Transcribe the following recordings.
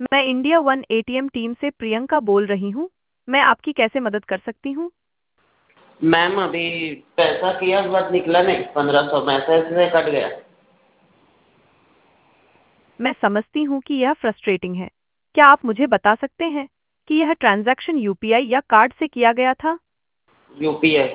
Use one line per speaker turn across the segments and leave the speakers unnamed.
मैं India one ATM team से प्रियंका बोल रही हूँ। मैं आपकी कैसे मदद कर सकती हूँ?
मैम अभी पैसा किया उसके बाद निकला नहीं, 1500 मैसेज से कट गया।
मैं समझती हूँ कि यह फ्रस्ट्रेटिंग है। क्या आप मुझे बता सकते हैं कि यह ट्रांजैक्शन यूपीआई या कार्ड से किया गया था?
यूपीआई।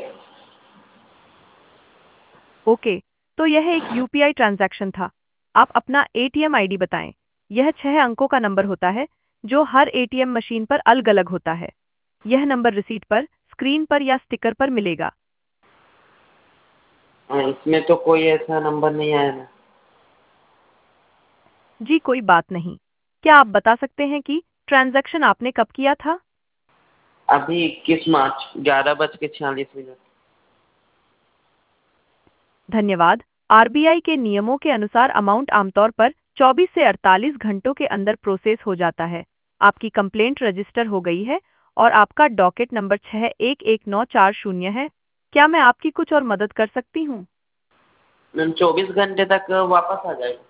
ओके, तो यह एक यूपीआई ट्रांजैक्शन था। आप अपना एटीएम आईडी बताएं। यह 6 अंकों का नंबर होता है जो हर एटीएम मशीन पर अलग-अलग होता है। यह नंबर रिसीट पर, स्क्रीन पर या स्टिकर पर मिलेगा।
इसमें तो कोई ऐसा नंबर नहीं आया ना।
जी कोई बात नहीं। क्या आप बता सकते हैं कि ट्रांजैक्शन आपने कब किया था?
अभी 21 मार्च 11:46।
धन्यवाद। आरबीआई के नियमों के अनुसार अमाउंट आमतौर पर 24 से 48 घंटों के अंदर प्रोसेस हो जाता है। आपकी कंप्लेंट रजिस्टर हो गई है और आपका डॉकेट नंबर 611940 है। क्या मैं आपकी कुछ और मदद कर सकती हूँ?
मैम 24 घंटे तक वापस आ जाएगा।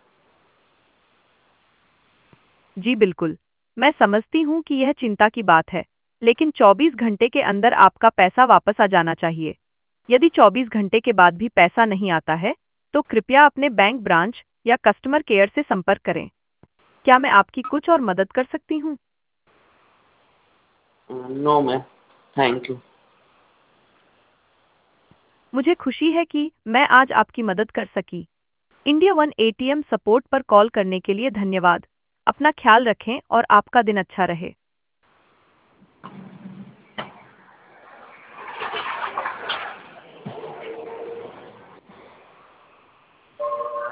जी बिल्कुल। मैं समझती हूँ कि यह चिंता की बात है, लेकिन 24 घंटे के अंदर आपका पैसा वापस आ जाना चाहिए। यदि 24 घंटे के बाद भी पैसा नहीं आता है, तो कृपया अपने बैंक ब्रांच या कस्टमर केयर से संपर्क करें। क्या मैं आपकी कुछ और मदद कर सकती हूँ?
No ma'am, thank you.
मुझे खुशी है कि मैं आज आपकी मदद कर सकी। इंडिया वन एटीएम सपोर्ट पर कॉल करने के लिए धन्यवाद। अपना ख्याल रखें और आपका दिन अच्छा रहे।